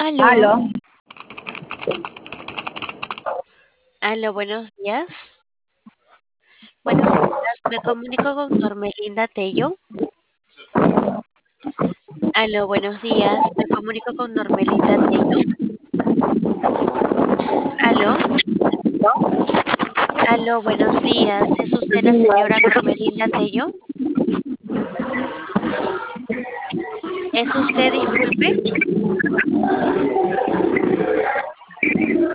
Aló, Aló, aló, buenos días. Buenos días, me comunico con Normelinda Tello. Aló, buenos días, me comunico con Normelinda Tello. Aló, aló, buenos días. ¿Es usted la señora Normelinda Tello? ¿Es usted, disculpe?